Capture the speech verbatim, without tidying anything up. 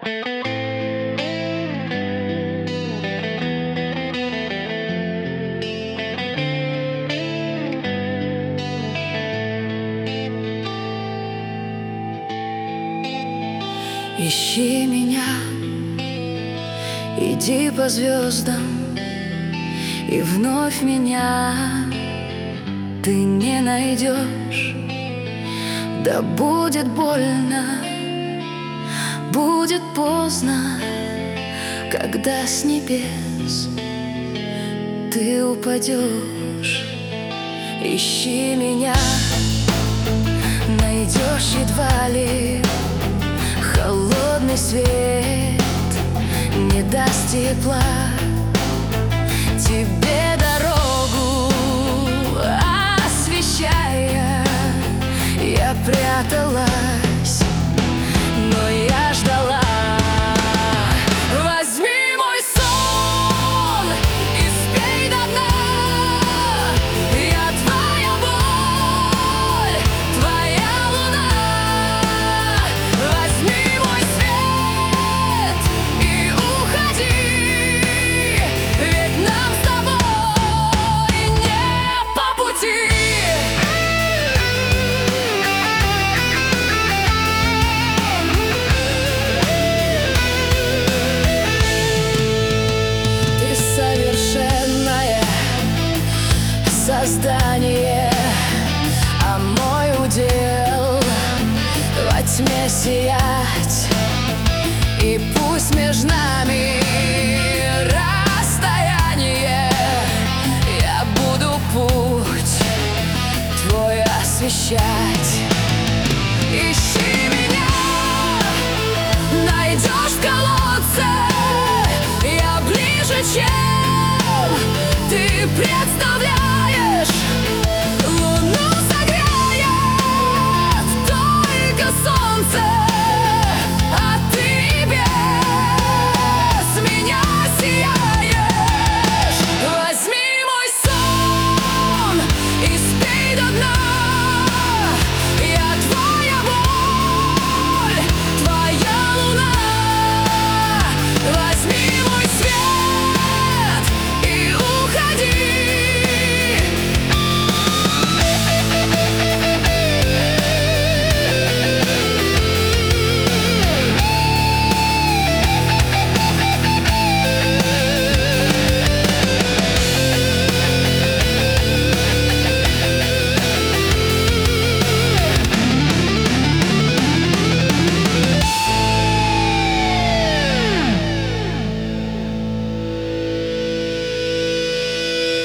Ищи меня, иди по звездам, и вновь меня ты не найдешь. Да будет больно, будет поздно, когда с небес ты упадешь. Ищи меня, найдешь едва ли. Холодный свет не даст тепла тебе дорогу освещая. Я пряталась, но я ждала. Возьми мой сон и спей до дна. Я твоя боль, твоя луна. Возьми мой свет и уходи, ведь нам с тобой не по пути. Создание, а мой удел во тьме сиять. И пусть между нами расстояние, я буду путь твой освещать.